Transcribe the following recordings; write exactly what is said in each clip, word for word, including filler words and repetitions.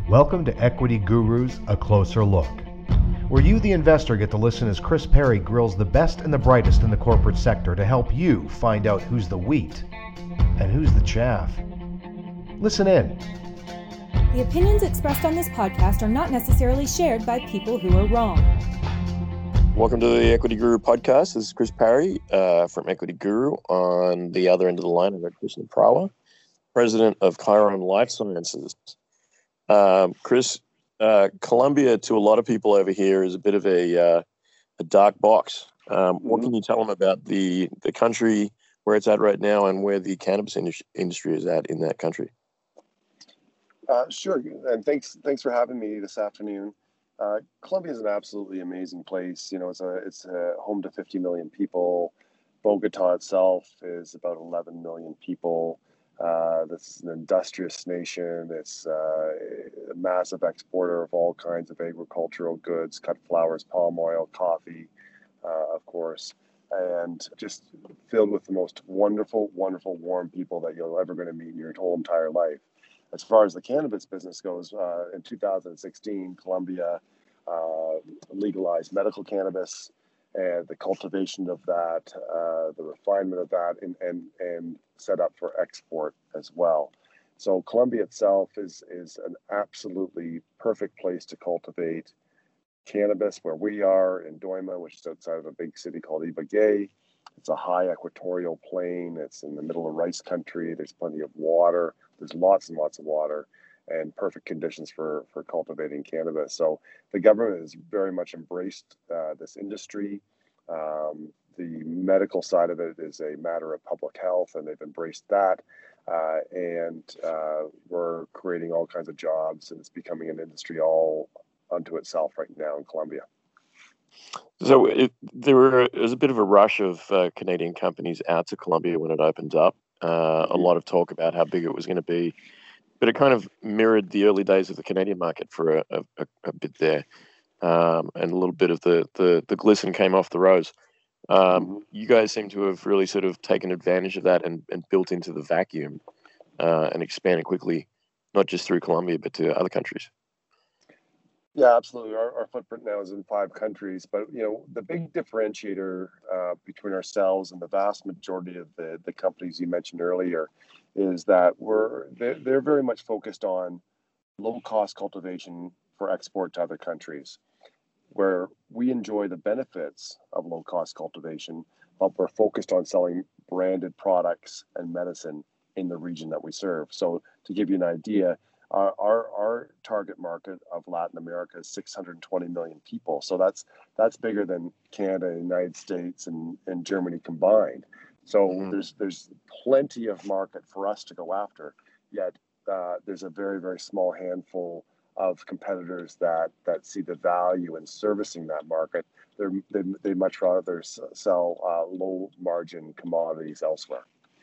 Welcome to Equity Gurus, A Closer Look, where you, the investor, get to listen as Chris Perry grills the best and the brightest in the corporate sector to help you find out who's the wheat and who's the chaff. Listen in. The opinions expressed on this podcast are not necessarily shared by people who are wrong. Welcome to the Equity Guru podcast. This is Chris Perry uh, from Equity Guru. On the other end of the line, I've got Krishna Prawa, president of Chiron Life Sciences. Um, Chris, uh, Colombia to a lot of people over here is a bit of a, uh, a dark box. Um, what can you tell them about the, the country, where it's at right now, and where the cannabis indus- industry is at in that country? Uh, sure, and thanks thanks for having me this afternoon. Uh, Colombia is an absolutely amazing place. You know, it's a it's a home to fifty million people. Bogota itself is about eleven million people. Uh, this is an industrious nation. It's uh, a massive exporter of all kinds of agricultural goods, cut flowers, palm oil, coffee, uh, of course, and just filled with the most wonderful, wonderful, warm people that you're ever going to meet in your whole entire life. As far as the cannabis business goes, uh, in two thousand sixteen, Colombia uh, legalized medical cannabis, and the cultivation of that, uh, the refinement of that, and, and and set up for export as well. So Colombia itself is is an absolutely perfect place to cultivate cannabis. Where we are in Doima, which is outside of a big city called Ibagué, it's a high equatorial plain. It's in the middle of rice country. There's plenty of water. There's lots and lots of water and perfect conditions for, for cultivating cannabis. So the government has very much embraced uh, this industry. Um, the medical side of it is a matter of public health, and they've embraced that. Uh, and uh, we're creating all kinds of jobs, and it's becoming an industry all unto itself right now in Colombia. So it, there were, there was a bit of a rush of uh, Canadian companies out to Colombia when it opened up. Uh, a lot of talk about how big it was going to be, but it kind of mirrored the early days of the Canadian market for a, a, a bit there, um, and a little bit of the, the, the glisten came off the rose. Um, mm-hmm. You guys seem to have really sort of taken advantage of that and, and built into the vacuum uh, and expanded quickly, not just through Colombia, but to other countries. Yeah, absolutely. Our, our footprint now is in five countries, but you know the big differentiator uh, between ourselves and the vast majority of the, the companies you mentioned earlier is that we're they're, they're very much focused on low cost cultivation for export to other countries, where we enjoy the benefits of low cost cultivation, but we're focused on selling branded products and medicine in the region that we serve. So to give you an idea, Our, our our target market of Latin America is six hundred twenty million people. So that's that's bigger than Canada, United States, and, and Germany combined. So mm-hmm. there's there's plenty of market for us to go after. Yet uh, there's a very, very small handful of competitors that, that see the value in servicing that market. They're, they they much rather sell uh, low margin commodities elsewhere.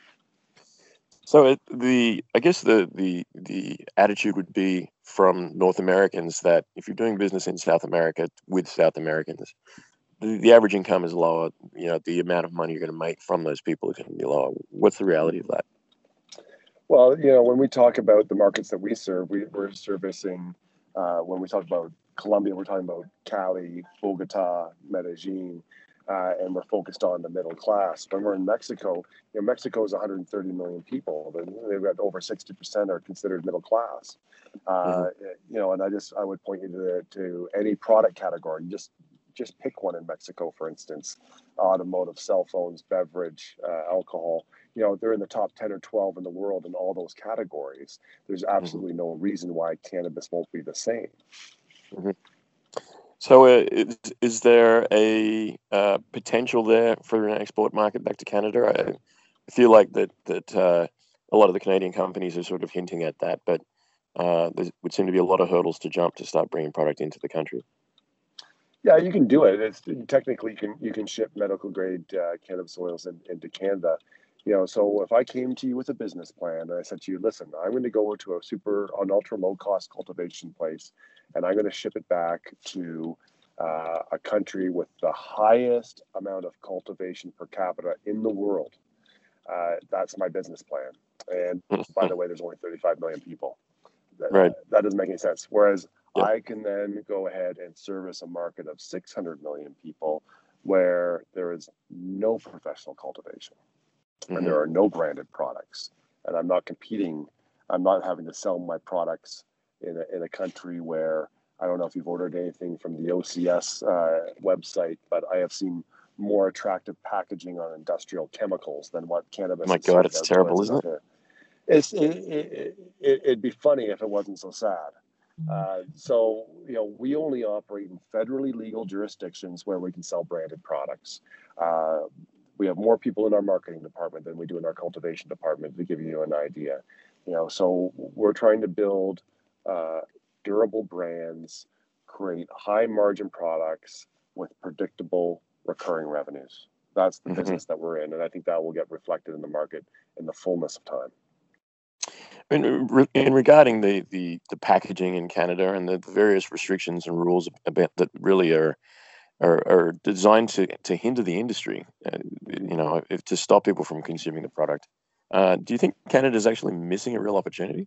So it, the I guess the, the the attitude would be from North Americans that if you're doing business in South America with South Americans, the, the average income is lower. You know, the amount of money you're going to make from those people is going to be lower. What's the reality of that? Well, you know, when we talk about the markets that we serve, we, we're servicing. Uh, when we talk about Colombia, we're talking about Cali, Bogota, Medellin. Uh, and we're focused on the middle class. When we're in Mexico, you know, Mexico is one hundred thirty million people. They've got over sixty percent are considered middle class. Uh, mm-hmm. You know, and I just I would point you to the, to any product category. Just just pick one in Mexico, for instance, automotive, cell phones, beverage, uh, alcohol. You know, they're in the top ten or twelve in the world in all those categories. There's absolutely mm-hmm. no reason why cannabis won't be the same. Mm-hmm. So uh, is, is there a uh, potential there for an export market back to Canada? I feel like that that uh, a lot of the Canadian companies are sort of hinting at that, but uh, there would seem to be a lot of hurdles to jump to start bringing product into the country. Yeah, you can do it. It's technically you can you can ship medical grade uh, cannabis oils in, into Canada. You know, so if I came to you with a business plan and I said to you, listen, I'm going to go to a super, an ultra low cost cultivation place, and I'm going to ship it back to uh, a country with the highest amount of cultivation per capita in the world. Uh, that's my business plan. And by the way, there's only thirty-five million people. Right. that doesn't make any sense. Whereas Yep. I can then go ahead and service a market of six hundred million people where there is no professional cultivation Mm-hmm. and there are no branded products. And I'm not competing. I'm not having to sell my products in a, in a country where, I don't know if you've ordered anything from the O C S uh, website, but I have seen more attractive packaging on industrial chemicals than what cannabis. Oh my is God, served it's out to terrible, us. isn't it? It's, it, it, it, it'd be funny if it wasn't so sad. Uh, so, you know, we only operate in federally legal jurisdictions where we can sell branded products. Uh, we have more people in our marketing department than we do in our cultivation department, to give you an idea. You know, so we're trying to build uh, durable brands, create high margin products with predictable recurring revenues. That's the Mm-hmm. business that we're in, and I think that will get reflected in the market in the fullness of time. In, in regarding the, the, the packaging in Canada and the various restrictions and rules about that really are are, are designed to, to hinder the industry, uh, you know, if, to stop people from consuming the product. Uh, do you think Canada is actually missing a real opportunity?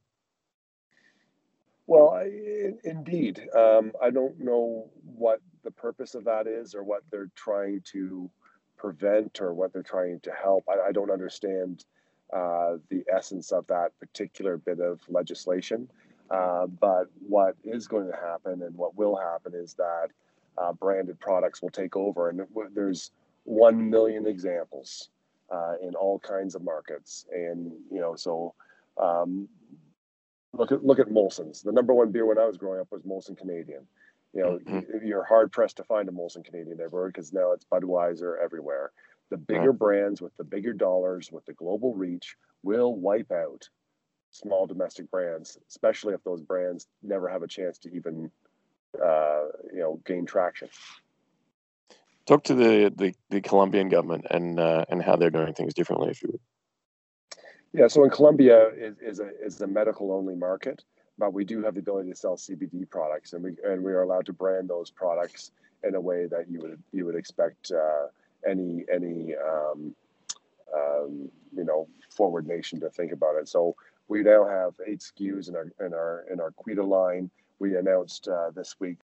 Well, I, indeed. Um, I don't know what the purpose of that is or what they're trying to prevent or what they're trying to help. I, I don't understand uh, the essence of that particular bit of legislation. Uh, but what is going to happen and what will happen is that uh, branded products will take over. And there's one million examples uh, in all kinds of markets. And, you know, so um, Look at look at Molson's. The number one beer when I was growing up was Molson Canadian. You know, Mm-hmm. you're hard pressed to find a Molson Canadian everywhere because now it's Budweiser everywhere. The bigger Right. brands with the bigger dollars, with the global reach, will wipe out small domestic brands, especially if those brands never have a chance to even, uh, you know, gain traction. Talk to the, the, the Colombian government and uh, and how they're doing things differently, if you would. Yeah, so in Colombia is, is a is a medical only market, but we do have the ability to sell C B D products, and we and we are allowed to brand those products in a way that you would you would expect uh, any any um, um, you know forward nation to think about it. So we now have eight S K Us in our in our in our Quita line. We announced uh, this week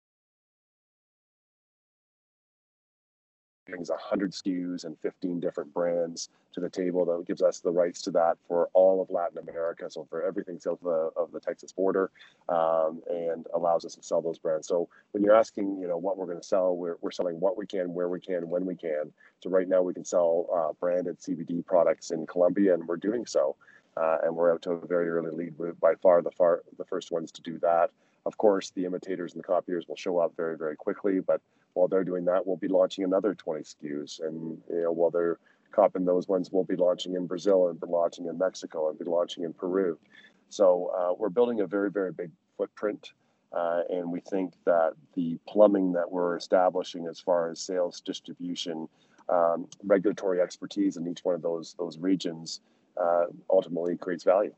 brings one hundred S K Us and fifteen different brands to the table. That gives us the rights to that for all of Latin America, so for everything south of the, of the Texas border, um, and allows us to sell those brands. So when you're asking, you know, what we're going to sell, we're, we're selling what we can, where we can, when we can. So right now we can sell uh, branded C B D products in Colombia, and we're doing so. Uh, and we're out to a very early lead. We're by far the far the first ones to do that. Of course, the imitators and the copiers will show up very, very quickly, but while they're doing that, we'll be launching another twenty S K Us. And you know, while they're copying those ones, we'll be launching in Brazil and be launching in Mexico and be launching in Peru. So uh, we're building a very, very big footprint. Uh, and we think that the plumbing that we're establishing as far as sales, distribution, um, regulatory expertise in each one of those those regions uh, ultimately creates value.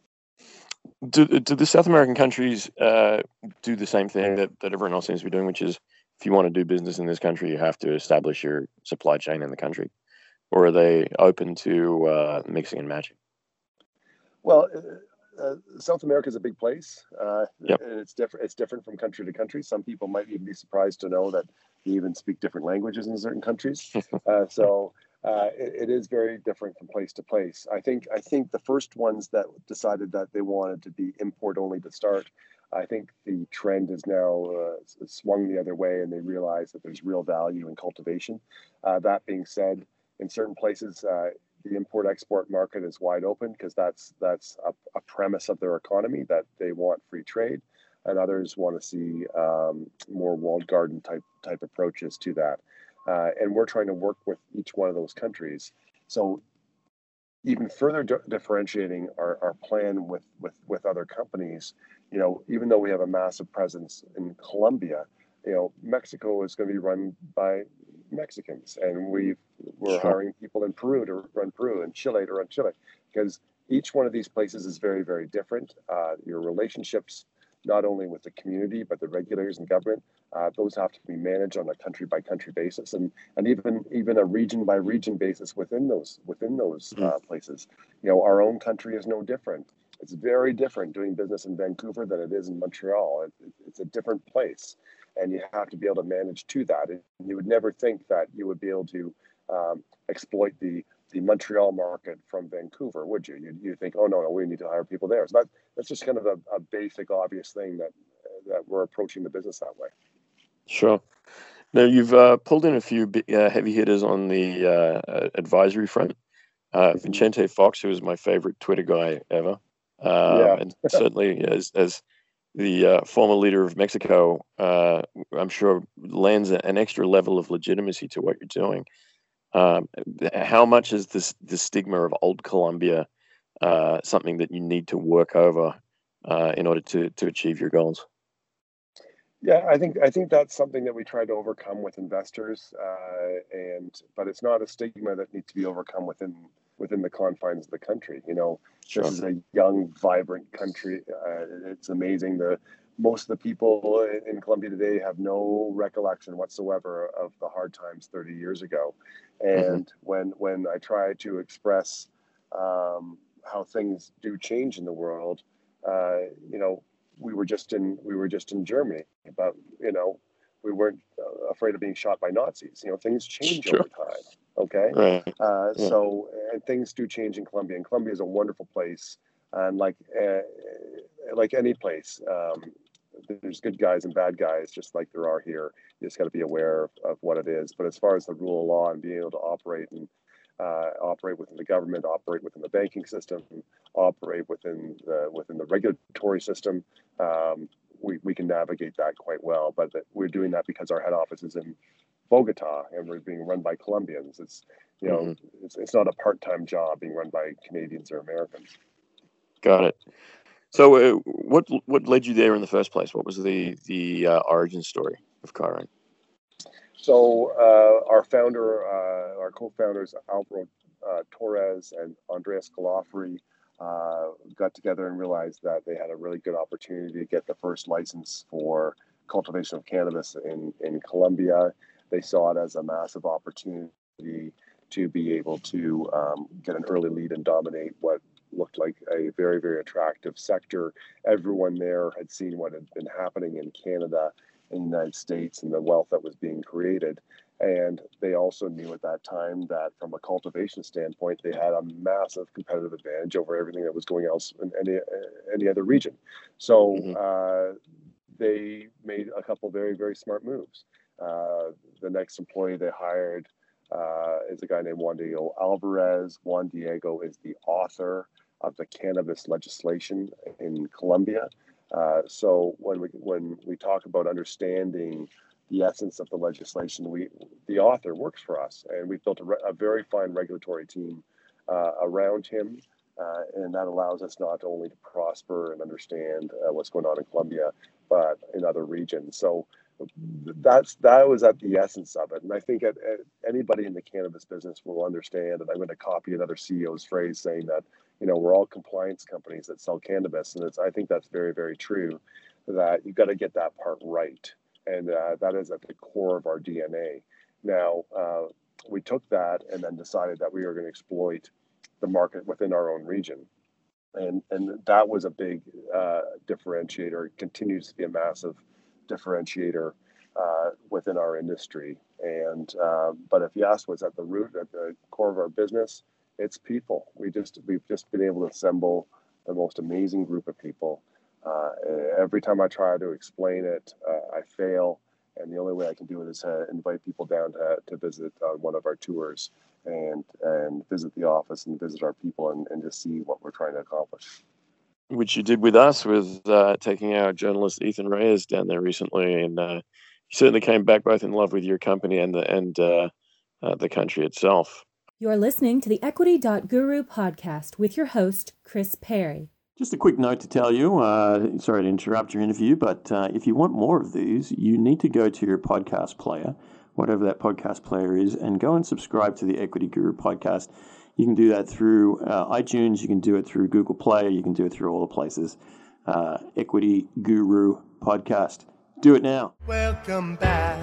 Do, do the South American countries uh, do the same thing that, that everyone else seems to be doing, which is if you want to do business in this country, you have to establish your supply chain in the country? Or are they open to uh, mixing and matching? Well, uh, South America is a big place, uh, Yep. and it's different. It's different from country to country. Some people might even be surprised to know that you even speak different languages in certain countries. uh, so uh, it, it is very different from place to place. I think. I think the first ones that decided that they wanted to be import only to start. I think the trend is now uh, swung the other way, and they realize that there's real value in cultivation. Uh, that being said, in certain places, uh, the import-export market is wide open because that's that's a, a premise of their economy, that they want free trade, and others want to see um, more walled garden type type approaches to that. Uh, and we're trying to work with each one of those countries. So even further di- differentiating our, our plan with, with, with other companies, you know, even though we have a massive presence in Colombia, you know, Mexico is going to be run by Mexicans, and we've, we're Sure. hiring people in Peru to run Peru and Chile to run Chile, because each one of these places is very, very different. Uh, your relationships, not only with the community, but the regulators and government, uh, those have to be managed on a country by country basis, and, and even even a region by region basis within those within those uh, places. You know, our own country is no different. It's very different doing business in Vancouver than it is in Montreal. It, it, it's a different place, and you have to be able to manage to that. And you would never think that you would be able to um, exploit the the Montreal market from Vancouver, would you? You you think, oh no, no, we need to hire people there. So that that's just kind of a, a basic, obvious thing that that we're approaching the business that way. Sure. Now, you've uh, pulled in a few uh, heavy hitters on the uh, advisory front. Uh, mm-hmm. Vicente Fox, who is my favorite Twitter guy ever, um, yeah. and certainly as as the uh, former leader of Mexico, uh, I'm sure lends an extra level of legitimacy to what you're doing. Um, how much is this the stigma of old Colombia uh, something that you need to work over uh, in order to to achieve your goals? Yeah, I think I think that's something that we try to overcome with investors, uh, and but it's not a stigma that needs to be overcome within within the confines of the country. You know, sure. This is a young, vibrant country. Uh, it's amazing. The most of the people in Colombia today have no recollection whatsoever of the hard times thirty years ago, and mm-hmm. when when I try to express um, how things do change in the world, uh, you know. We were just in we were just in Germany, but you know we weren't uh, afraid of being shot by Nazis. You know, things change sure. over time. Okay, right. uh, yeah. so and things do change in Colombia, and Colombia is a wonderful place. And like uh, like any place, um, there's good guys and bad guys, just like there are here. You just got to be aware of, of what it is. But as far as the rule of law and being able to operate and Uh, operate within the government, operate within the banking system, operate within the within the regulatory system. Um, we we can navigate that quite well, but that we're doing that because our head office is in Bogota and we're being run by Colombians. It's you know mm-hmm. it's it's not a part-time job being run by Canadians or Americans. Got it. So, uh, what what led you there in the first place? What was the the uh, origin story of Chiron? So uh, our founder, uh, our co-founders, Alvaro uh, Torres and Andreas Galafri, uh, got together and realized that they had a really good opportunity to get the first license for cultivation of cannabis in, in Colombia. They saw it as a massive opportunity to be able to um, get an early lead and dominate what looked like a very, very attractive sector. Everyone there had seen what had been happening in Canada, in the United States, and the wealth that was being created. And they also knew at that time that from a cultivation standpoint, they had a massive competitive advantage over everything that was going else in any, any other region. So mm-hmm. uh, they made a couple very, very smart moves. Uh, the next employee they hired uh, is a guy named Juan Diego Alvarez. Juan Diego is the author of the cannabis legislation in Colombia. Uh, so when we when we talk about understanding the essence of the legislation, we the author works for us, and we've built a, re- a very fine regulatory team uh, around him, uh, and that allows us not only to prosper and understand uh, what's going on in Colombia, but in other regions. So that's that was at the essence of it, and I think at, at anybody in the cannabis business will understand. And I'm going to copy another C E O's phrase saying that. You know, we're all compliance companies that sell cannabis, and it's, I think that's very, very true. That you got to get that part right, and uh, that is at the core of our D N A. Now, uh, we took that and then decided that we were going to exploit the market within our own region, and and that was a big uh, differentiator. It continues to be a massive differentiator uh, within our industry. And uh, but if you ask what's at the root, at the core of our business, it's people. We just we've just been able to assemble the most amazing group of people. Uh, every time I try to explain it, uh, I fail, and the only way I can do it is uh, invite people down to to visit on one of our tours and and visit the office and visit our people and, and just see what we're trying to accomplish. Which you did with us, with uh, taking our journalist Ethan Reyes down there recently, and uh, you certainly came back both in love with your company and the and uh, uh, the country itself. You're listening to the Equity dot Guru podcast with your host, Chris Perry. Just a quick note to tell you, uh, sorry to interrupt your interview, but uh, if you want more of these, you need to go to your podcast player, whatever that podcast player is, and go and subscribe to the Equity Guru podcast. You can do that through uh, iTunes, you can do it through Google Play, you can do it through all the places. Uh, Equity Guru podcast. Do it now. Welcome back.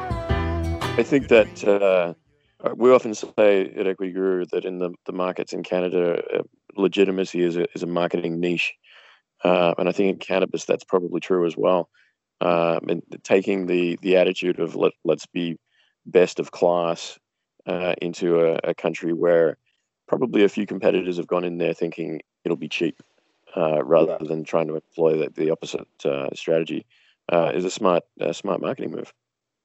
I think that uh, we often say at Equity Guru that in the, the markets in Canada, uh, legitimacy as a, as a marketing niche. Uh, and I think in cannabis, that's probably true as well. Um, and taking the, the attitude of let, let's be best of class uh, into a, a country where probably a few competitors have gone in there thinking it'll be cheap uh, rather Yeah. than trying to employ the, the opposite uh, strategy uh, is a smart, uh, smart marketing move.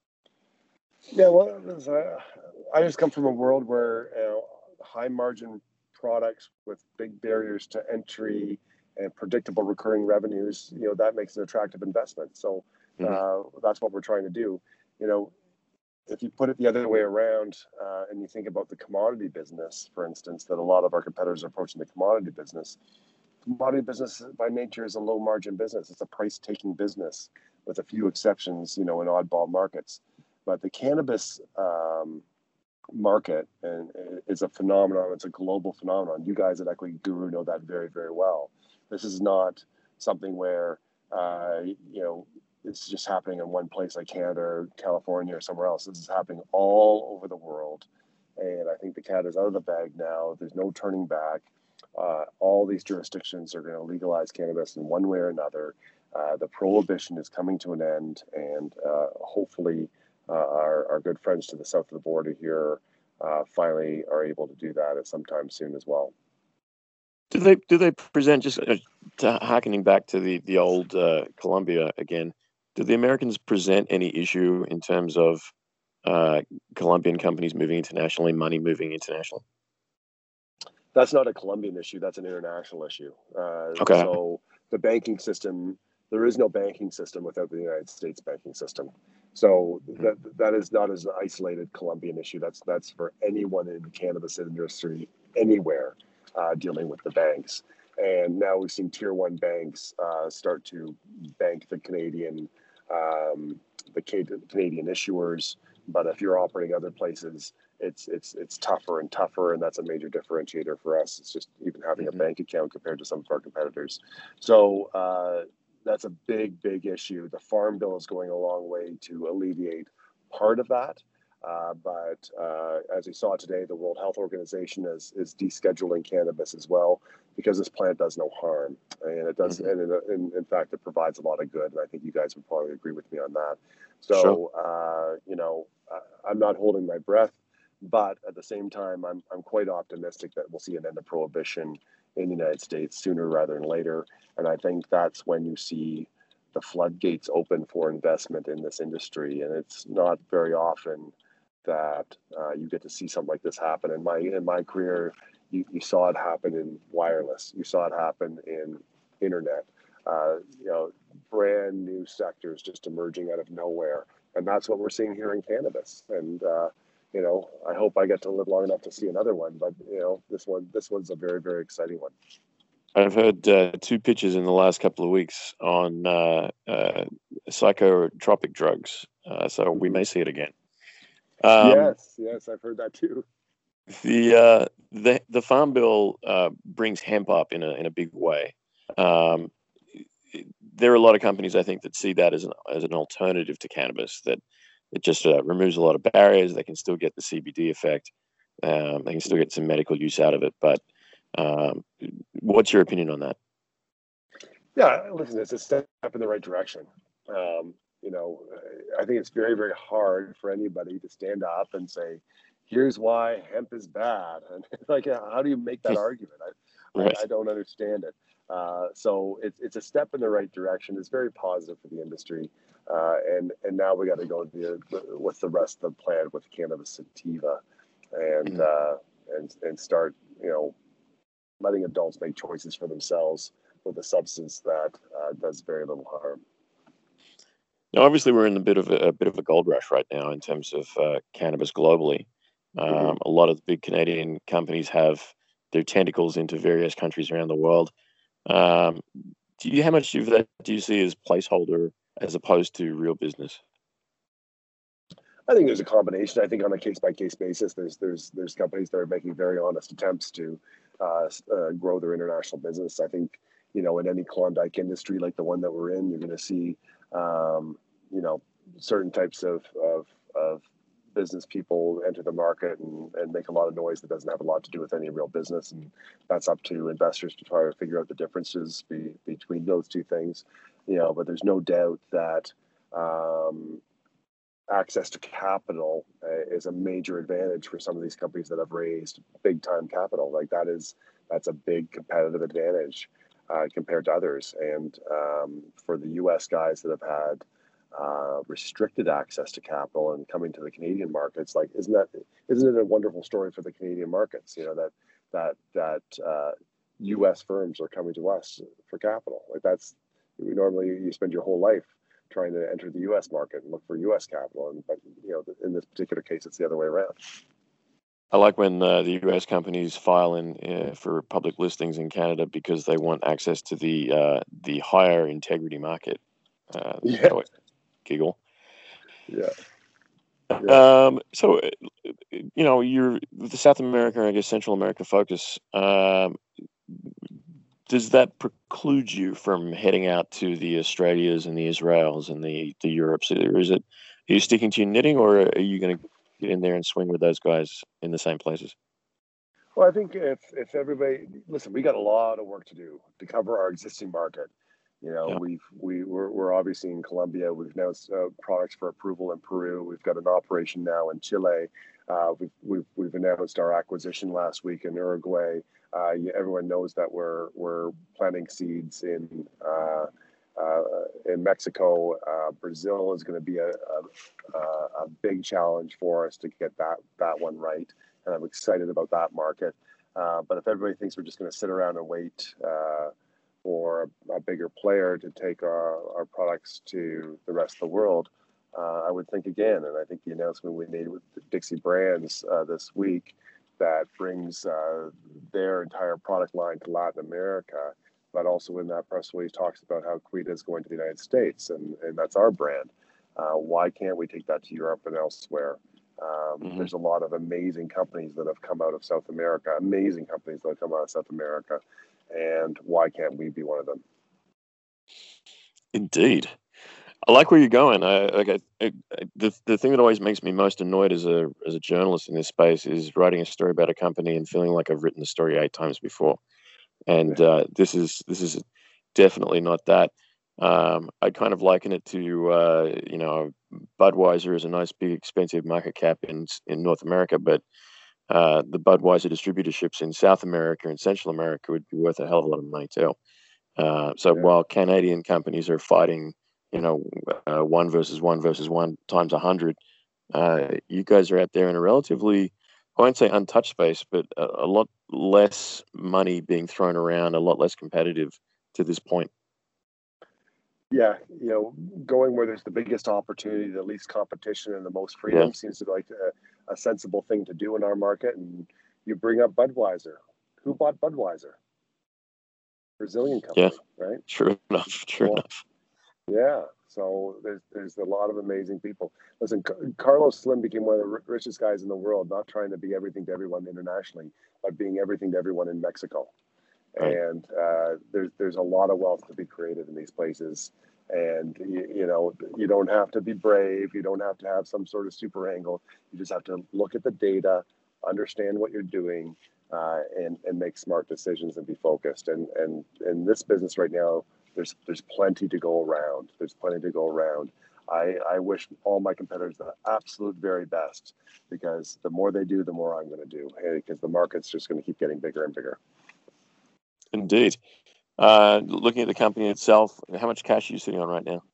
Yeah, well, listen, I I just come from a world where you know, high margin products with big barriers to entry and predictable recurring revenues, you know, that makes an attractive investment. So Mm-hmm. uh, that's what we're trying to do. You know, if you put it the other way around uh, and you think about the commodity business, for instance, that a lot of our competitors are approaching the commodity business, commodity business by nature is a low margin business. It's a price taking business with a few exceptions, you know, in oddball markets. But the cannabis um, market and is a phenomenon. It's a global phenomenon. You guys at Equity Guru know that very, very well. This is not something where, uh, you know, it's just happening in one place like Canada or California or somewhere else. This is happening all over the world. And I think the cat is out of the bag now. There's no turning back. Uh, all these jurisdictions are going to legalize cannabis in one way or another. Uh, the prohibition is coming to an end, and uh, hopefully uh, our, our good friends to the south of the border here uh, finally are able to do that at some time soon as well. Do they do they present, just uh, to, harkening back to the the old uh, Colombia again? Do the Americans present any issue in terms of uh, Colombian companies moving internationally, money moving internationally? That's not a Colombian issue. That's an international issue. Uh, Okay. So the banking system, there is no banking system without the United States banking system. So that that is not as an isolated Colombian issue. That's that's for anyone in the cannabis industry anywhere uh, dealing with the banks. And now we've seen tier one banks uh, start to bank the Canadian um, the Canadian issuers. But if you're operating other places, it's it's it's tougher and tougher, and that's a major differentiator for us. It's just even having Mm-hmm. a bank account compared to some of our competitors. So uh, that's a big, big issue. The Farm Bill is going a long way to alleviate part of that. Uh, but uh, as we saw today, the World Health Organization is is descheduling cannabis as well because this plant does no harm, and it does, Mm-hmm. and in, in, in fact, it provides a lot of good. And I think you guys would probably agree with me on that. So Sure. uh, you know, I'm not holding my breath. But at the same time, I'm I'm quite optimistic that we'll see an end of prohibition in the United States sooner rather than later. And I think that's when you see the floodgates open for investment in this industry. And it's not very often that uh, you get to see something like this happen. In my in my career, you, you saw it happen in wireless. You saw it happen in internet. Uh, you know, brand new sectors just emerging out of nowhere. And that's what we're seeing here in cannabis. And uh, you know, I hope I get to live long enough to see another one. But you know, this one, this one's a very, very exciting one. I've heard uh, two pitches in the last couple of weeks on uh, uh, psychotropic drugs, uh, so we may see it again. Um, yes, yes, I've heard that too. The uh, the the Farm Bill uh, brings hemp up in a in a big way. Um, there are a lot of companies, I think, that see that as an as an alternative to cannabis. That it just uh, removes a lot of barriers. They can still get the C B D effect. Um, they can still get some medical use out of it. But um, what's your opinion on that? Yeah, listen, it's a step in the right direction. Um, you know, I think it's very, very hard for anybody to stand up and say, "Here's why hemp is bad." And like, how do you make that argument? I, Right. I, I don't understand it. Uh, so it's it's a step in the right direction. It's very positive for the industry, uh, and and now we got to go to the, with the rest of the plan with cannabis sativa, and Mhm. uh, and and start you know letting adults make choices for themselves with a substance that uh, does very little harm. Now, obviously, we're in a bit of a, a bit of a gold rush right now in terms of uh, cannabis globally. Um, Mm-hmm. A lot of the big Canadian companies have their tentacles into various countries around the world. Um, do you, how much of that do you see as placeholder as opposed to real business? I think there's a combination. I think on a case by case basis, there's there's there's companies that are making very honest attempts to uh, uh, grow their international business. I think you know in any Klondike industry like the one that we're in, you're going to see um, you know certain types of, of of business people enter the market and, and make a lot of noise that doesn't have a lot to do with any real business. And that's up to investors to try to figure out the differences be, between those two things. You know, but there's no doubt that um, access to capital uh, is a major advantage for some of these companies that have raised big time capital. Like that is, that's a big competitive advantage uh, compared to others. And um, for the U S guys that have had uh, restricted access to capital and coming to the Canadian markets, like, isn't that, isn't it a wonderful story for the Canadian markets? You know, that, that, that uh, U S firms are coming to us for capital. Like that's, normally you spend your whole life trying to enter the U S market and look for U S capital. And, but, you know, in this particular case, it's the other way around. I like when uh, the U S companies file in uh, for public listings in Canada because they want access to the uh, the higher integrity market. Uh, Yeah. so I giggle. Yeah. yeah. Um, so, uh, you know, you're the South America, I guess Central America focus. Um, does that preclude you from heading out to the Australias and the Israels and the the Europes? Or is it, are you sticking to your knitting, or are you going to get in there and swing with those guys in the same places? Well, I think if if everybody listen, we got a lot of work to do to cover our existing market. You know, Yeah. we've we we're, we're obviously in Colombia. We've announced uh, products for approval in Peru. We've got an operation now in Chile. Uh, we've we've we've announced our acquisition last week in Uruguay. Uh, everyone knows that we're we're planting seeds in uh, uh, in Mexico. Uh, Brazil is going to be a, a a big challenge for us to get that that one right, and I'm excited about that market. Uh, but if everybody thinks we're just going to sit around and wait uh, for a, a bigger player to take our, our products to the rest of the world, uh, I would think again. And I think the announcement we made with Dixie Brands uh, this week that brings uh, their entire product line to Latin America, but also in that press release talks about how Cuida is going to the United States, and, and that's our brand. Uh, why can't we take that to Europe and elsewhere? Um, Mhm. There's a lot of amazing companies that have come out of South America, amazing companies that have come out of South America, and why can't we be one of them? Indeed. I like where you're going. I, like I, I, the the thing that always makes me most annoyed as a as a journalist in this space is writing a story about a company and feeling like I've written the story eight times before. And uh, this is this is definitely not that. Um, I kind of liken it to uh, you know, Budweiser is a nice big expensive market cap in in North America, but uh, the Budweiser distributorships in South America and Central America would be worth a hell of a lot of money too. Uh, so Yeah. while Canadian companies are fighting, you know, uh, one versus one versus one times a hundred, uh, you guys are out there in a relatively, I won't say untouched space, but a, a lot less money being thrown around, a lot less competitive to this point. Yeah, you know, going where there's the biggest opportunity, the least competition, and the most freedom Yeah. seems to be like a, a sensible thing to do in our market. And you bring up Budweiser. Who bought Budweiser? Brazilian company, right? True enough. True Well, enough. yeah. So there's there's a lot of amazing people. Listen, Ca- Carlos Slim became one of the ri- richest guys in the world, not trying to be everything to everyone internationally, but being everything to everyone in Mexico. Right. And uh, there's there's a lot of wealth to be created in these places. And you, you know, you don't have to be brave. You don't have to have some sort of super angle. You just have to look at the data, understand what you're doing, uh, and and make smart decisions and be focused. And and in this business right now, there's there's plenty to go around. There's plenty to go around. I, I wish all my competitors the absolute very best, because the more they do, the more I'm going to do, because the market's just going to keep getting bigger and bigger. Indeed. Uh, looking at the company itself, how much cash are you sitting on right now?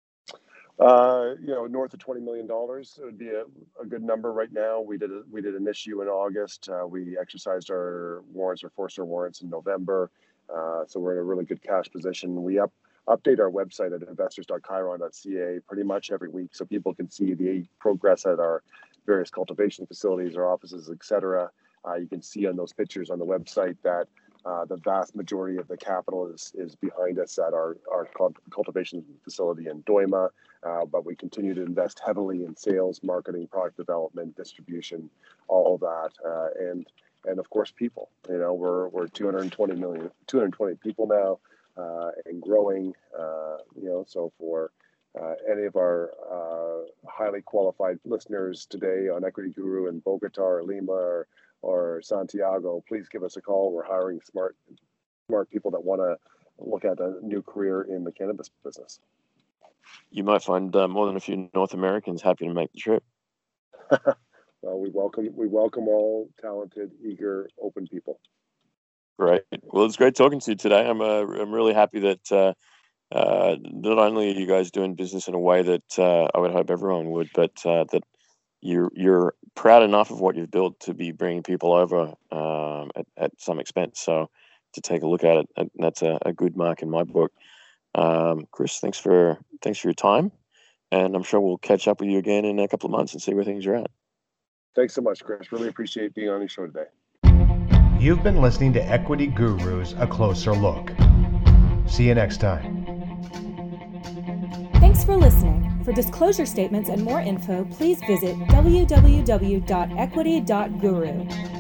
Uh, you know, north of twenty million dollars would be a, a good number right now. We did a, we did an issue in August. Uh, we exercised our warrants, our Forster warrants in November. Uh, so we're in a really good cash position. We up update our website at investors dot chiron dot c a pretty much every week, so people can see the progress at our various cultivation facilities, our offices, et cetera. Uh, you can see on those pictures on the website that Uh, the vast majority of the capital is is behind us at our, our cultivation facility in Doima, uh, but we continue to invest heavily in sales, marketing, product development, distribution, all of that, uh, and and of course people. You know, we're we're two hundred twenty million, two hundred twenty people now, uh, and growing. Uh, you know, so for uh, any of our uh, highly qualified listeners today on Equity Guru in Bogota or Lima or, or Santiago, please give us a call. We're hiring smart, smart people that want to look at a new career in the cannabis business. You might find uh, more than a few North Americans happy to make the trip. Well, we welcome we welcome all talented, eager, open people. Great. Well, it's great talking to you today. I'm uh, I'm really happy that uh, uh, not only are you guys doing business in a way that uh, I would hope everyone would, but uh, that you're you're proud enough of what you've built to be bringing people over um, at, at some expense. So to take a look at it, that's a, a good mark in my book. Um, Chris, thanks for thanks for your time, and I'm sure we'll catch up with you again in a couple of months and see where things are at. Thanks so much, Chris. Really appreciate being on your show today. You've been listening to Equity Gurus, A Closer Look. See you next time. Thanks for listening. For disclosure statements and more info, please visit w w w dot equity dot guru.